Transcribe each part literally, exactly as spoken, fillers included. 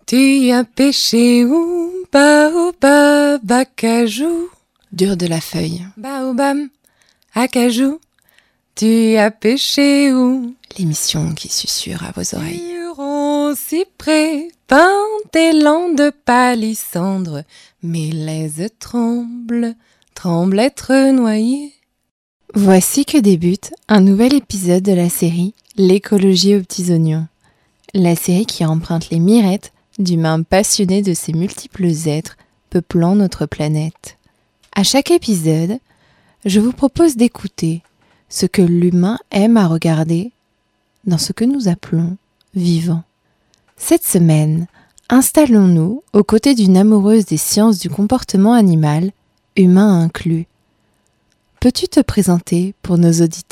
Tu as pêché où? Baobab, acajou. Dur de la feuille. Baobab, acajou. Tu as pêché où? L'émission qui susurre à vos oreilles. Huron, cyprès, pin, élan de palissandre. Mes laises tremblent, tremblent être noyées. Voici que débute un nouvel épisode de la série L'écologie aux petits oignons. La série qui emprunte les mirettes d'humains passionnés de ces multiples êtres peuplant notre planète. À chaque épisode, je vous propose d'écouter ce que l'humain aime à regarder dans ce que nous appelons vivant. Cette semaine, installons-nous aux côtés d'une amoureuse des sciences du comportement animal, humain inclus. Peux-tu te présenter pour nos auditeurs ?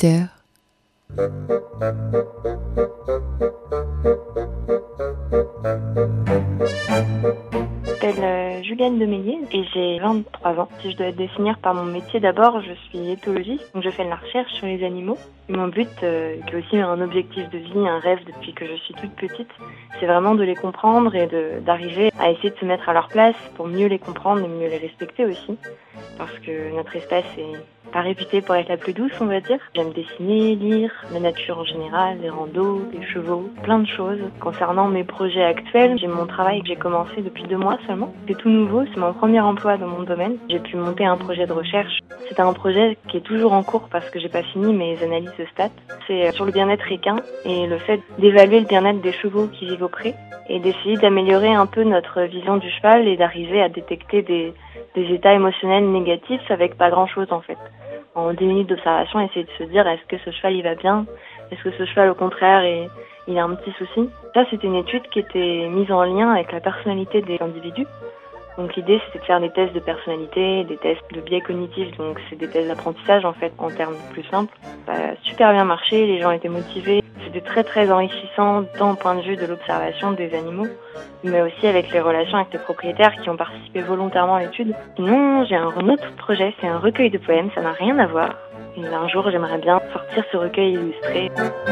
Je m'appelle euh, Juliane Demélier et j'ai vingt-trois ans. Si je dois te définir par mon métier d'abord, je suis éthologiste, donc je fais de la recherche sur les animaux. Et mon but, euh, qui est aussi un objectif de vie, un rêve depuis que je suis toute petite, c'est vraiment de les comprendre et de, d'arriver à essayer de se mettre à leur place pour mieux les comprendre et mieux les respecter aussi. Parce que notre espèce est pas réputée pour être la plus douce, on va dire. J'aime dessiner, lire, la nature en général, les randos, les chevaux, plein de choses. Concernant mes projets actuels, j'ai mon travail que j'ai commencé depuis deux mois seulement. C'est tout nouveau, c'est mon premier emploi dans mon domaine. J'ai pu monter un projet de recherche. C'est un projet qui est toujours en cours parce que j'ai pas fini mes analyses de stats. C'est sur le bien-être équin et le fait d'évaluer le bien-être des chevaux qui vivent au pré et d'essayer d'améliorer un peu notre vision du cheval et d'arriver à détecter des, des états émotionnels négatifs avec pas grand-chose en fait. En dix minutes d'observation, essayer de se dire est-ce que ce cheval il va bien? Est-ce que ce cheval au contraire est, il a un petit souci? Ça c'était une étude qui était mise en lien avec la personnalité des individus. Donc l'idée c'était de faire des tests de personnalité, des tests de biais cognitifs, donc c'est des tests d'apprentissage en fait en termes plus simples. Ça a super bien marché, les gens étaient motivés. C'était très très enrichissant tant au point de vue de l'observation des animaux, mais aussi avec les relations avec les propriétaires qui ont participé volontairement à l'étude. Sinon, j'ai un autre projet, c'est un recueil de poèmes, ça n'a rien à voir. Et un jour, j'aimerais bien sortir ce recueil illustré.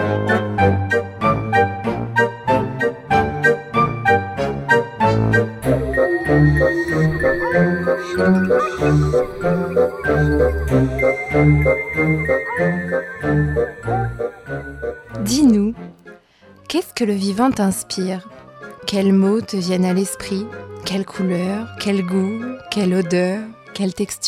Dis-nous, qu'est-ce que le vivant t'inspire ? Quels mots te viennent à l'esprit ? Quelle couleur ? Quel goût ? Quelle odeur ? Quelle texture ?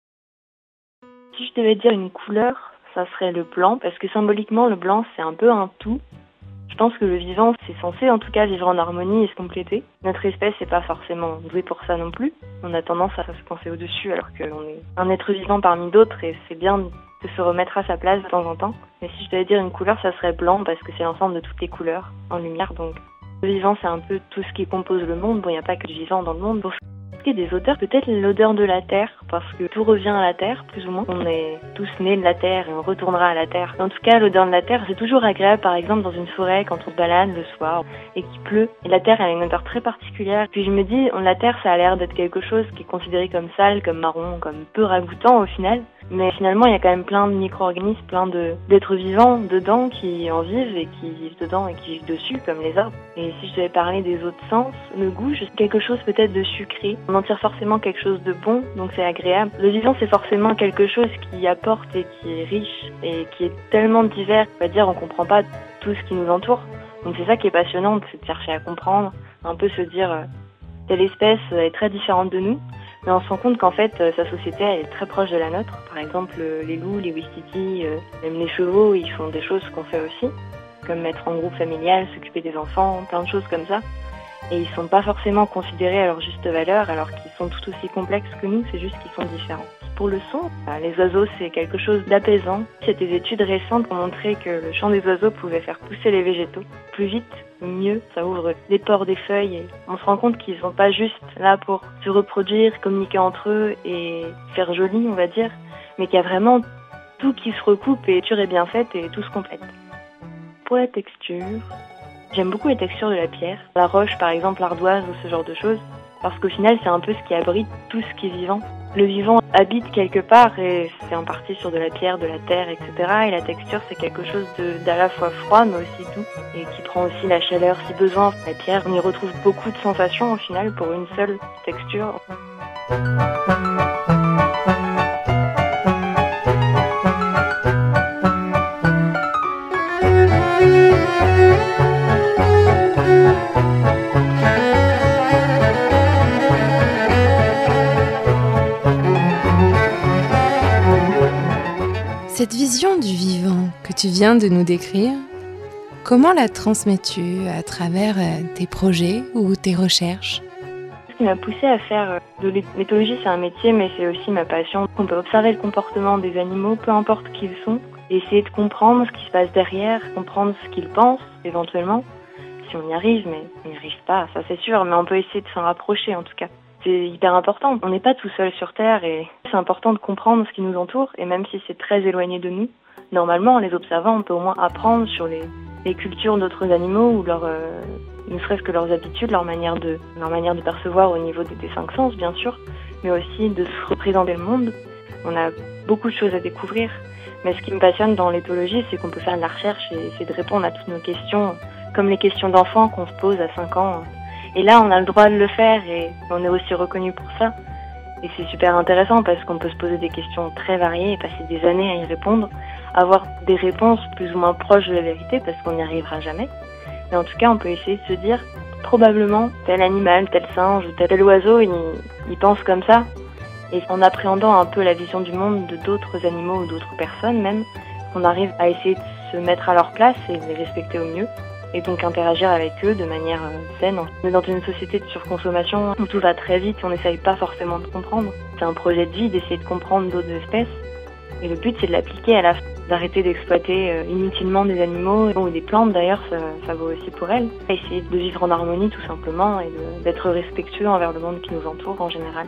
Si je devais dire une couleur, ça serait le blanc, parce que symboliquement, le blanc, c'est un peu un tout. Je pense que le vivant, c'est censé en tout cas vivre en harmonie et se compléter. Notre espèce n'est pas forcément douée pour ça non plus. On a tendance à se penser au-dessus alors qu'on est un être vivant parmi d'autres et c'est bien de se remettre à sa place de temps en temps. Mais si je devais dire une couleur, ça serait blanc parce que c'est l'ensemble de toutes les couleurs en lumière. Donc le vivant, c'est un peu tout ce qui compose le monde. Bon, il n'y a pas que du vivant dans le monde. Pour ce qui est des odeurs, peut-être l'odeur de la terre, parce que tout revient à la terre, plus ou moins. On est tous nés de la terre et on retournera à la terre. En tout cas, l'odeur de la terre, c'est toujours agréable, par exemple, dans une forêt, quand on se balade le soir et qu'il pleut. Et la terre, elle a une odeur très particulière. Puis je me dis, la terre, ça a l'air d'être quelque chose qui est considéré comme sale, comme marron, comme peu ragoûtant au final. Mais finalement, il y a quand même plein de micro-organismes, plein de, d'êtres vivants dedans qui en vivent et qui vivent dedans et qui vivent dessus, comme les arbres. Et si je devais parler des autres sens, le goût, c'est quelque chose peut-être de sucré. On en tire forcément quelque chose de bon, donc c'est agréable. Le vivant, c'est forcément quelque chose qui apporte et qui est riche et qui est tellement divers. On va dire, on comprend pas tout ce qui nous entoure. Donc c'est ça qui est passionnant, c'est de chercher à comprendre, un peu se dire, euh, telle espèce est très différente de nous. Mais on se rend compte qu'en fait, sa société elle est très proche de la nôtre. Par exemple, les loups, les ouistitis, même les chevaux, ils font des choses qu'on fait aussi, comme mettre en groupe familial, s'occuper des enfants, plein de choses comme ça. Et ils sont pas forcément considérés à leur juste valeur, alors qu'ils sont tout aussi complexes que nous, c'est juste qu'ils sont différents. Pour le son, les oiseaux, c'est quelque chose d'apaisant. Il y a des études récentes qui ont montré que le chant des oiseaux pouvait faire pousser les végétaux plus vite, mieux. Ça ouvre les pores des feuilles et on se rend compte qu'ils sont pas juste là pour se reproduire, communiquer entre eux et faire joli, on va dire, mais qu'il y a vraiment tout qui se recoupe et tout est bien fait et tout se complète. Pour la texture, j'aime beaucoup les textures de la pierre. La roche, par exemple, l'ardoise ou ce genre de choses. Parce qu'au final, c'est un peu ce qui abrite tout ce qui est vivant. Le vivant habite quelque part et c'est en partie sur de la pierre, de la terre, et cetera. Et la texture, c'est quelque chose de, d'à la fois froid mais aussi doux et qui prend aussi la chaleur si besoin. La pierre, on y retrouve beaucoup de sensations au final pour une seule texture. Cette vision du vivant que tu viens de nous décrire, comment la transmets-tu à travers tes projets ou tes recherches ? Ce qui m'a poussée à faire de l'éthologie, c'est un métier, mais c'est aussi ma passion. On peut observer le comportement des animaux, peu importe qui ils sont, et essayer de comprendre ce qui se passe derrière, comprendre ce qu'ils pensent, éventuellement. Si on y arrive, mais on n'y arrive pas, ça c'est sûr, mais on peut essayer de s'en rapprocher en tout cas. C'est hyper important. On n'est pas tout seul sur Terre et c'est important de comprendre ce qui nous entoure et même si c'est très éloigné de nous, normalement en les observant, on peut au moins apprendre sur les, les cultures d'autres animaux ou leur, euh, ne serait-ce que leurs habitudes, leur manière de, leur manière de percevoir au niveau des, des cinq sens bien sûr, mais aussi de se représenter le monde. On a beaucoup de choses à découvrir, mais ce qui me passionne dans l'éthologie, c'est qu'on peut faire de la recherche et essayer de répondre à toutes nos questions, comme les questions d'enfants qu'on se pose à cinq ans. Et là, on a le droit de le faire et on est aussi reconnu pour ça. Et c'est super intéressant parce qu'on peut se poser des questions très variées et passer des années à y répondre, avoir des réponses plus ou moins proches de la vérité parce qu'on n'y arrivera jamais. Mais en tout cas, on peut essayer de se dire, probablement, tel animal, tel singe ou tel oiseau, il, il pense comme ça. Et en appréhendant un peu la vision du monde de d'autres animaux ou d'autres personnes même, on arrive à essayer de se mettre à leur place et de les respecter au mieux. Et donc interagir avec eux de manière saine. On est dans une société de surconsommation où tout va très vite et on n'essaye pas forcément de comprendre. C'est un projet de vie d'essayer de comprendre d'autres espèces. Et le but, c'est de l'appliquer à la fin, d'arrêter d'exploiter inutilement des animaux ou des plantes d'ailleurs, ça, ça vaut aussi pour elles. Essayer de vivre en harmonie tout simplement et de, d'être respectueux envers le monde qui nous entoure en général.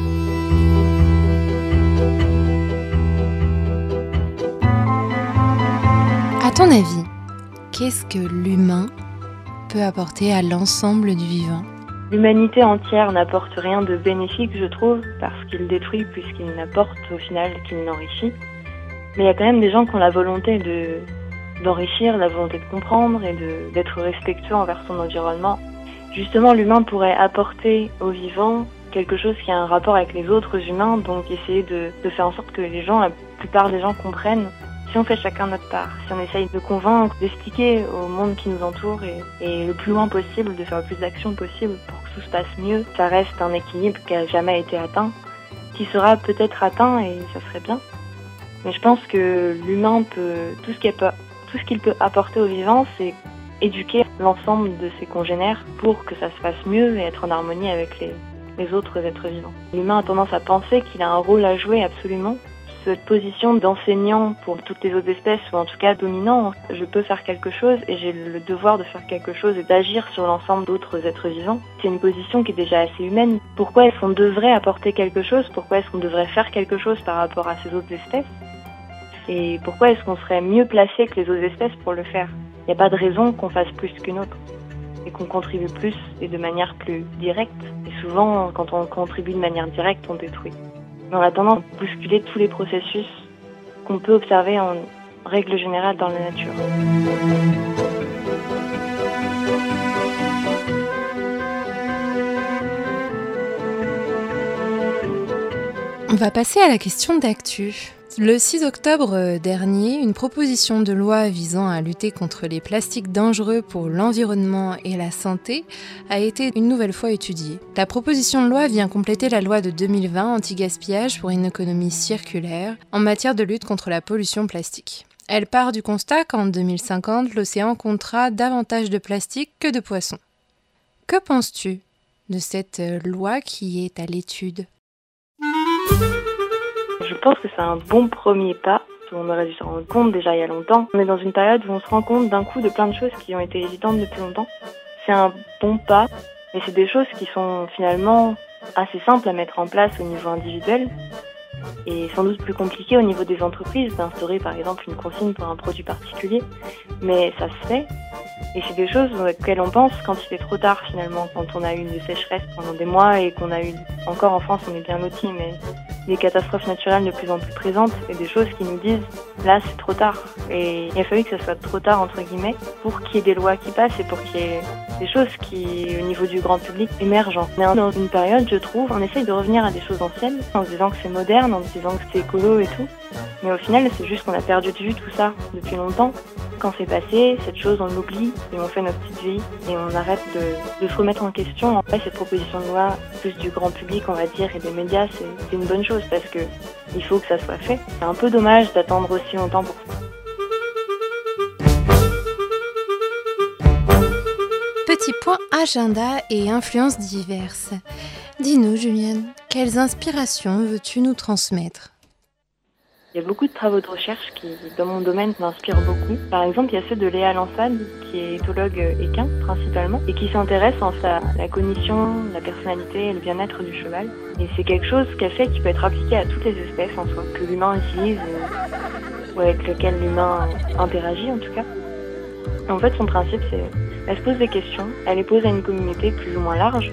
À ton avis, qu'est-ce que l'humain peut apporter à l'ensemble du vivant ? L'humanité entière n'apporte rien de bénéfique, je trouve, parce qu'il détruit plus qu'il n'apporte au final, qu'il n'enrichit. Mais il y a quand même des gens qui ont la volonté de, d'enrichir, la volonté de comprendre et de, d'être respectueux envers son environnement. Justement, l'humain pourrait apporter au vivant quelque chose qui a un rapport avec les autres humains, donc essayer de, de faire en sorte que les gens, la plupart des gens comprennent. Si on fait chacun notre part, si on essaye de convaincre, d'expliquer au monde qui nous entoure et, et le plus loin possible, de faire le plus d'actions possible pour que tout se passe mieux, ça reste un équilibre qui n'a jamais été atteint, qui sera peut-être atteint et ça serait bien. Mais je pense que l'humain peut, tout ce qu'il peut, tout ce qu'il peut apporter au vivant, c'est éduquer l'ensemble de ses congénères pour que ça se fasse mieux et être en harmonie avec les, les autres êtres vivants. L'humain a tendance à penser qu'il a un rôle à jouer absolument. Cette position d'enseignant pour toutes les autres espèces, ou en tout cas dominant, je peux faire quelque chose et j'ai le devoir de faire quelque chose et d'agir sur l'ensemble d'autres êtres vivants. C'est une position qui est déjà assez humaine. Pourquoi est-ce qu'on devrait apporter quelque chose ? Pourquoi est-ce qu'on devrait faire quelque chose par rapport à ces autres espèces ? Et pourquoi est-ce qu'on serait mieux placé que les autres espèces pour le faire ? Il n'y a pas de raison qu'on fasse plus qu'une autre et qu'on contribue plus et de manière plus directe. Et souvent, quand on contribue de manière directe, on détruit. On a tendance à bousculer tous les processus qu'on peut observer en règle générale dans la nature. On va passer à la question d'actu. Le six octobre dernier, une proposition de loi visant à lutter contre les plastiques dangereux pour l'environnement et la santé a été une nouvelle fois étudiée. La proposition de loi vient compléter la loi de deux mille vingt anti-gaspillage pour une économie circulaire en matière de lutte contre la pollution plastique. Elle part du constat qu'en deux mille cinquante, l'océan comptera davantage de plastique que de poissons. Que penses-tu de cette loi qui est à l'étude ? Je pense que c'est un bon premier pas. On aurait dû s'en rendre compte déjà il y a longtemps. On est dans une période où on se rend compte d'un coup de plein de choses qui ont été évidentes depuis longtemps. C'est un bon pas, mais c'est des choses qui sont finalement assez simples à mettre en place au niveau individuel et sans doute plus compliquées au niveau des entreprises d'instaurer par exemple une consigne pour un produit particulier. Mais ça se fait Et c'est des choses auxquelles on pense quand il est trop tard finalement, quand on a eu des sécheresses pendant des mois et qu'on a eu, encore en France on est bien lotis, mais des catastrophes naturelles de plus en plus présentes et des choses qui nous disent là c'est trop tard. Et il a fallu que ça soit trop tard entre guillemets pour qu'il y ait des lois qui passent et pour qu'il y ait des choses qui au niveau du grand public émergent. On est dans une période, je trouve, on essaye de revenir à des choses anciennes en se disant que c'est moderne, en se disant que c'est écolo et tout. Mais au final c'est juste qu'on a perdu de vue tout ça depuis longtemps. Quand c'est passé, cette chose on l'oublie et on fait notre petite vie et on arrête de, de se remettre en question. En fait, cette proposition de loi, plus du grand public on va dire et des médias, c'est, c'est une bonne chose parce que il faut que ça soit fait. C'est un peu dommage d'attendre aussi longtemps pour ça. Petit point agenda et influences diverses. Dis-nous Julienne, quelles inspirations veux-tu nous transmettre ? Il y a beaucoup de travaux de recherche qui, dans mon domaine, m'inspirent beaucoup. Par exemple, il y a ceux de Léa Lansade, qui est éthologue équin, principalement, et qui s'intéresse en à la cognition, la personnalité et le bien-être du cheval. Et c'est quelque chose qu'elle fait qui peut être appliqué à toutes les espèces en soi, que l'humain utilise ou, ou avec lequel l'humain interagit en tout cas. Et en fait, son principe, c'est elle se pose des questions, elle les pose à une communauté plus ou moins large,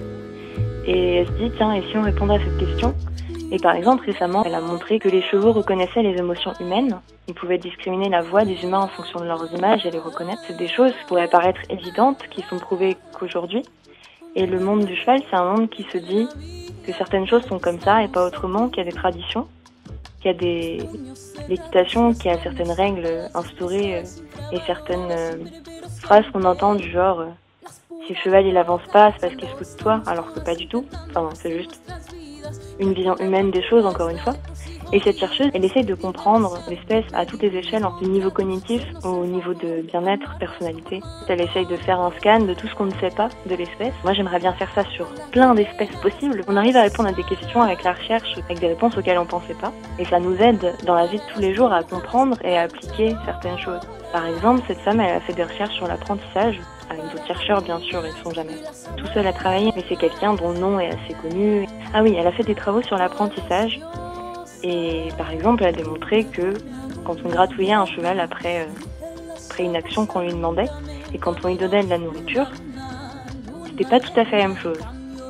et elle se dit, tiens, et si on répondait à cette question ? Et par exemple, récemment, elle a montré que les chevaux reconnaissaient les émotions humaines. Ils pouvaient discriminer la voix des humains en fonction de leurs images et les reconnaître. C'est des choses qui pourraient paraître évidentes, qui sont prouvées qu'aujourd'hui. Et le monde du cheval, c'est un monde qui se dit que certaines choses sont comme ça et pas autrement, qu'il y a des traditions, qu'il y a des l'équitation, qu'il y a certaines règles instaurées et certaines phrases qu'on entend du genre « si le cheval il avance pas, c'est parce qu'il se fout de toi », alors que pas du tout. Enfin, c'est juste une vision humaine des choses, encore une fois. Et cette chercheuse, elle essaye de comprendre l'espèce à toutes les échelles, du niveau cognitif au niveau de bien-être, personnalité. Elle essaye de faire un scan de tout ce qu'on ne sait pas de l'espèce. Moi, j'aimerais bien faire ça sur plein d'espèces possibles. On arrive à répondre à des questions avec la recherche, avec des réponses auxquelles on ne pensait pas. Et ça nous aide dans la vie de tous les jours à comprendre et à appliquer certaines choses. Par exemple, cette femme, elle a fait des recherches sur l'apprentissage, avec d'autres chercheurs, bien sûr, ils ne sont jamais tout seuls à travailler, mais c'est quelqu'un dont le nom est assez connu. Ah oui, elle a fait des travaux sur l'apprentissage. Et par exemple, elle a démontré que quand on gratouillait un cheval après, euh, après une action qu'on lui demandait, et quand on lui donnait de la nourriture, c'était pas tout à fait la même chose.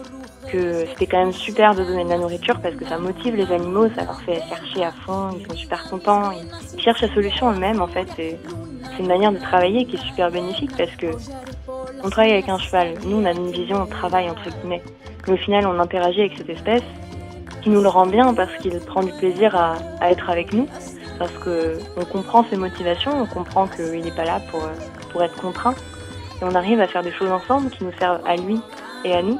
Que c'était quand même super de donner de la nourriture parce que ça motive les animaux, ça leur fait chercher à fond, ils sont super contents, ils cherchent la solution eux-mêmes en fait. Et c'est une manière de travailler qui est super bénéfique parce que on travaille avec un cheval, nous on a une vision de travail entre guillemets, mais au final on interagit avec cette espèce qui nous le rend bien parce qu'il prend du plaisir à, à être avec nous, parce qu'on comprend ses motivations, on comprend qu'il n'est pas là pour, pour être contraint, et on arrive à faire des choses ensemble qui nous servent à lui et à nous,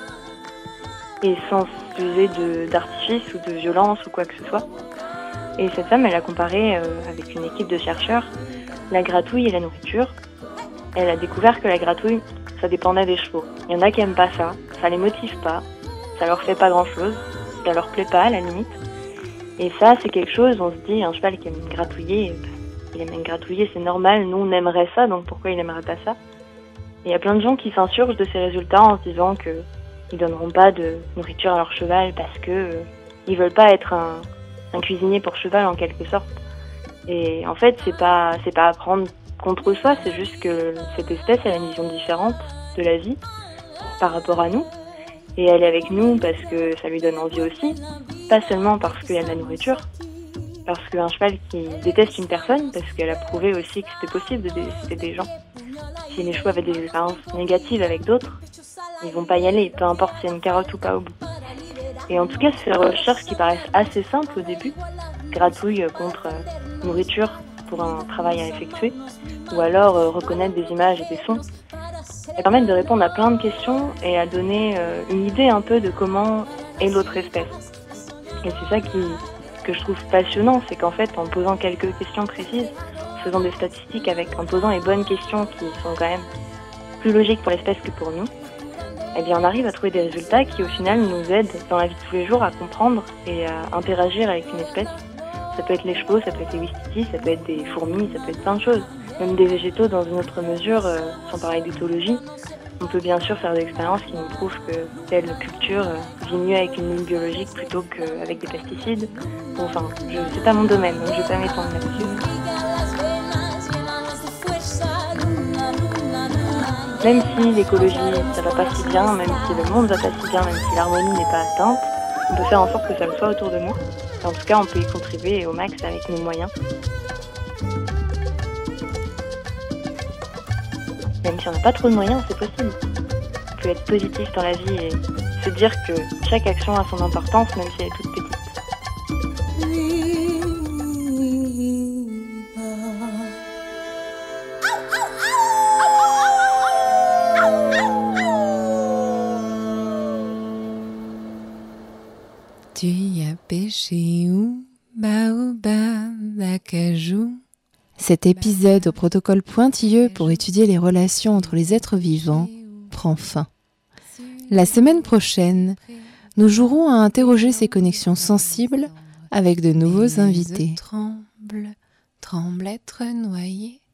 et sans user de, d'artifice ou de violence ou quoi que ce soit. Et cette femme, elle a comparé euh, avec une équipe de chercheurs la gratouille et la nourriture. Elle a découvert que la gratouille, ça dépendait des chevaux. Il y en a qui aiment pas ça, ça les motive pas, ça leur fait pas grand-chose. Ça leur plaît pas à la limite. Et ça, c'est quelque chose, on se dit, un cheval qui aime gratouiller, il aime gratouiller, c'est normal, nous on aimerait ça, donc pourquoi il n'aimerait pas ça? Et il y a plein de gens qui s'insurgent de ces résultats en se disant qu'ils donneront pas de nourriture à leur cheval parce que euh, ils veulent pas être un, un cuisinier pour cheval en quelque sorte. Et en fait, c'est pas, c'est pas apprendre contre soi, c'est juste que cette espèce elle a une vision différente de la vie par rapport à nous. Et elle est avec nous parce que ça lui donne envie aussi, pas seulement parce qu'il y a de la nourriture, parce qu'un cheval qui déteste une personne, parce qu'elle a prouvé aussi que c'était possible de détester des gens. Si les chevaux avaient des expériences négatives avec d'autres, ils vont pas y aller, peu importe s'il y a une carotte ou pas au bout. Et en tout cas, c'est des recherches qui paraissent assez simples au début, gratouille contre euh, nourriture pour un travail à effectuer, ou alors euh, reconnaître des images et des sons. Elles permettent de répondre à plein de questions et à donner euh, une idée un peu de comment est l'autre espèce. Et c'est ça qui, que je trouve passionnant, c'est qu'en fait, en posant quelques questions précises, en faisant des statistiques avec, en posant les bonnes questions qui sont quand même plus logiques pour l'espèce que pour nous, eh bien, on arrive à trouver des résultats qui, au final, nous aident dans la vie de tous les jours à comprendre et à interagir avec une espèce. Ça peut être les chevaux, ça peut être les ouistitis, ça peut être des fourmis, ça peut être plein de choses. Même des végétaux dans une autre mesure, euh, sans parler d'éthologie. On peut bien sûr faire des expériences qui nous prouvent que telle culture euh, vit mieux avec une ligne biologique plutôt qu'avec des pesticides. Bon, enfin, je, c'est pas mon domaine, donc je vais pas m'étendre là-dessus. Même si l'écologie, ça va pas si bien, même si le monde va pas si bien, même si l'harmonie n'est pas atteinte, on peut faire en sorte que ça le soit autour de nous. Et en tout cas, on peut y contribuer au max avec nos moyens. Même si on n'a pas trop de moyens, c'est possible. On peut être positif dans la vie et se dire que chaque action a son importance, même si elle est toute petite. Tu y as pêché où, baobab, acajou. Cet épisode au protocole pointilleux pour étudier les relations entre les êtres vivants prend fin. La semaine prochaine, nous jouerons à interroger ces connexions sensibles avec de nouveaux invités. Tremble, tremble être noyé.